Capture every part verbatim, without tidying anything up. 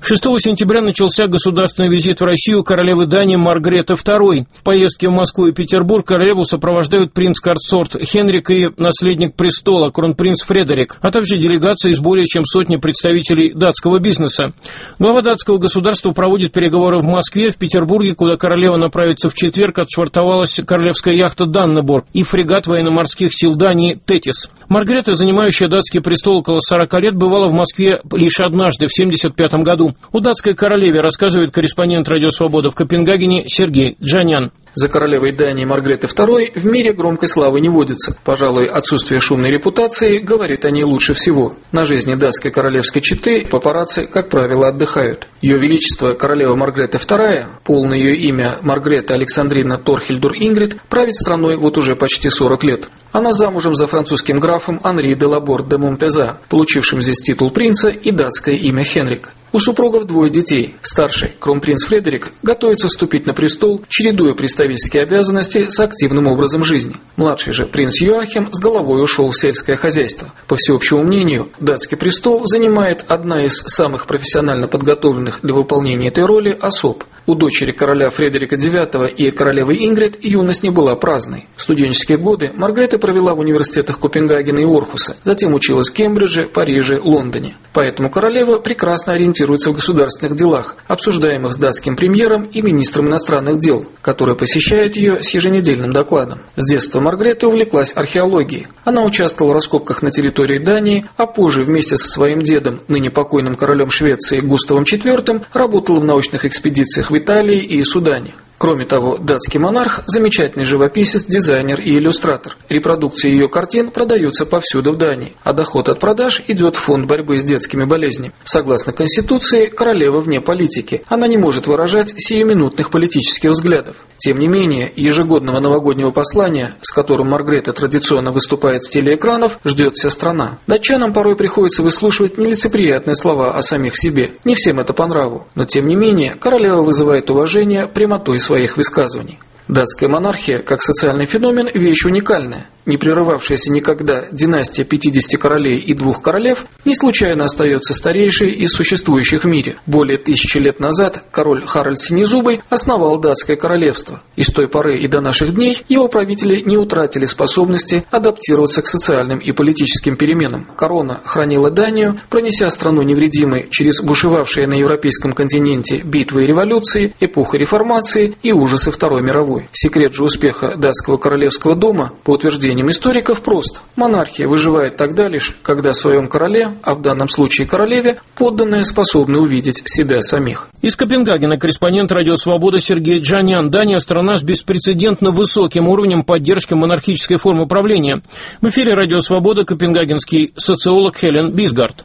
шестого сентября начался государственный визит в Россию королевы Дании Маргреты второй. В поездке в Москву и Петербург королеву сопровождают принц-консорт Хенрик и наследник престола, кронпринц Фредерик, а также делегация из более чем сотни представителей датского бизнеса. Глава датского государства проводит переговоры в Москве, в Петербурге, куда королева направится в четверг, отшвартовалась королевская яхта «Даннеборг» и фрегат военно-морских сил Дании «Тетис». Маргрета, занимающая датский престол около сорока лет, бывала в Москве лишь однажды, в семьдесят пятом году. О датской королеве рассказывает корреспондент «Радио Свобода» в Копенгагене Сергей Джанян. За королевой Дании Маргреты второй в мире громкой славы не водится. Пожалуй, отсутствие шумной репутации говорит о ней лучше всего. На жизни датской королевской четы папарацци, как правило, отдыхают. Ее Величество королева Маргрета вторая, полное ее имя Маргрета Александрина Торхильдур Ингрид, правит страной вот уже почти сорок лет. Она замужем за французским графом Анри де Лаборт де Монпеза, получившим здесь титул принца и датское имя Хенрик. У супругов двое детей. Старший, кронпринц Фредерик, готовится вступить на престол, чередуя представительские обязанности с активным образом жизни. Младший же, принц Йоахим, с головой ушел в сельское хозяйство. По всеобщему мнению, датский престол занимает одна из самых профессионально подготовленных для выполнения этой роли особ. У дочери короля Фредерика девятого и королевы Ингрид юность не была праздной. В студенческие годы Маргрета провела в университетах Копенгагена и Орхуса, затем училась в Кембридже, Париже, Лондоне. Поэтому королева прекрасно ориентируется в государственных делах, обсуждаемых с датским премьером и министром иностранных дел, который посещает ее с еженедельным докладом. С детства Маргрета увлеклась археологией. Она участвовала в раскопках на территории Дании, а позже вместе со своим дедом, ныне покойным королем Швеции Густавом четвёртым, работала в научных экспедициях в Италии и Судане. Кроме того, датский монарх – замечательный живописец, дизайнер и иллюстратор. Репродукции ее картин продаются повсюду в Дании, а доход от продаж идет в фонд борьбы с детскими болезнями. Согласно Конституции, королева вне политики. Она не может выражать сиюминутных политических взглядов. Тем не менее, ежегодного новогоднего послания, с которым Маргрета традиционно выступает с телеэкранов, ждет вся страна. Датчанам порой приходится выслушивать нелицеприятные слова о самих себе. Не всем это по нраву, но тем не менее, королева вызывает уважение прямотой своих высказываний. Датская монархия, как социальный феномен, вещь уникальная. Не прерывавшаяся никогда династия пятидесяти королей и двух королев не случайно остается старейшей из существующих в мире. Более тысячи лет назад король Харальд Синезубый основал датское королевство. И с той поры и до наших дней его правители не утратили способности адаптироваться к социальным и политическим переменам. Корона хранила Данию, пронеся страну невредимой через бушевавшие на европейском континенте битвы и революции, эпоху реформации и ужасы Второй мировой. Секрет же успеха датского королевского дома, по утверждениям историков, прост. Монархия выживает тогда лишь, когда в своем короле, а в данном случае королеве, подданные способны увидеть себя самих. Из Копенгагена корреспондент «Радио Свобода» Сергей Джанян. Дания – страна с беспрецедентно высоким уровнем поддержки монархической формы правления. В эфире «Радио Свобода» копенгагенский социолог Хелен Бисгард.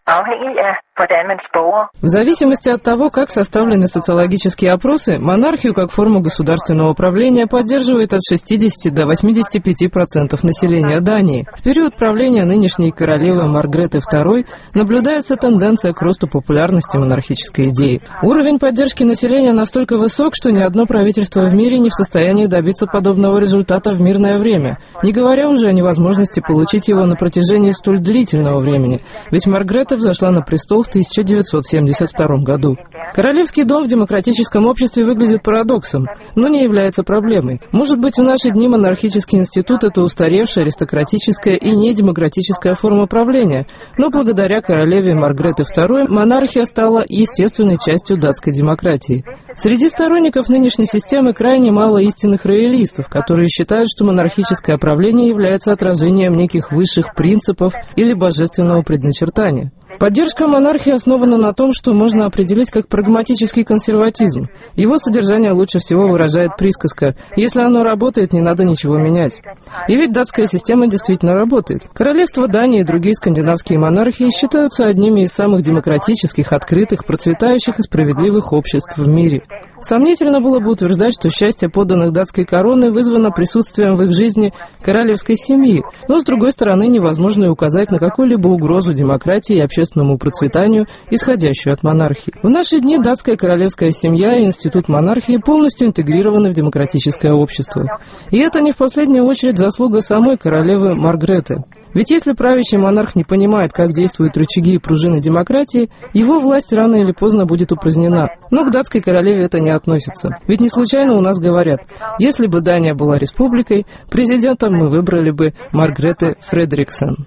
В зависимости от того, как составлены социологические опросы, монархию как форму государственного правления поддерживает от шестидесяти до восьмидесяти пяти процентов населения Дании. В период правления нынешней королевы Маргреты второй наблюдается тенденция к росту популярности монархической идеи. Уровень поддержки населения настолько высок, что ни одно правительство в мире не в состоянии добиться подобного результата в мирное время, не говоря уже о невозможности получить его на протяжении столь длительного времени, ведь Маргрета взошла на престол в тысяча девятьсот семьдесят втором году. Королевский дом в демократическом обществе выглядит парадоксом, но не является проблемой. Может быть, в наши дни монархический институт – это устаревшая, аристократическая и недемократическая форма правления, но благодаря королеве Маргреты второй монархия стала естественной частью датской демократии. Среди сторонников нынешней системы крайне мало истинных роялистов, которые считают, что монархическое правление является отражением неких высших принципов или божественного предначертания. Поддержка монархии основана на том, что можно определить как прагматический консерватизм. Его содержание лучше всего выражает присказка «если оно работает, не надо ничего менять». И ведь датская система действительно работает. Королевство Дании и другие скандинавские монархии считаются одними из самых демократических, открытых, процветающих и справедливых обществ в мире. Сомнительно было бы утверждать, что счастье подданных датской короны вызвано присутствием в их жизни королевской семьи, но, с другой стороны, невозможно и указать на какую-либо угрозу демократии и общественному процветанию, исходящую от монархии. В наши дни датская королевская семья и институт монархии полностью интегрированы в демократическое общество. И это не в последнюю очередь заслуга самой королевы Маргреты. Ведь если правящий монарх не понимает, как действуют рычаги и пружины демократии, его власть рано или поздно будет упразднена. Но к датской королеве это не относится. Ведь не случайно у нас говорят, если бы Дания была республикой, президентом мы выбрали бы Маргрете Фредериксен.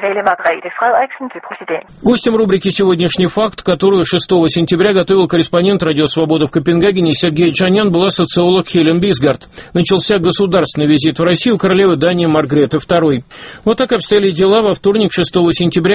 Гостем рубрики «Сегодняшний факт», которую шестого сентября готовил корреспондент «Радио Свобода» в Копенгагене Сергей Джанян, была социолог Хелен Бисгард. Начался государственный визит в Россию королевы Дании Маргреты второй. Вот так обстояли дела во вторник, шестого сентября.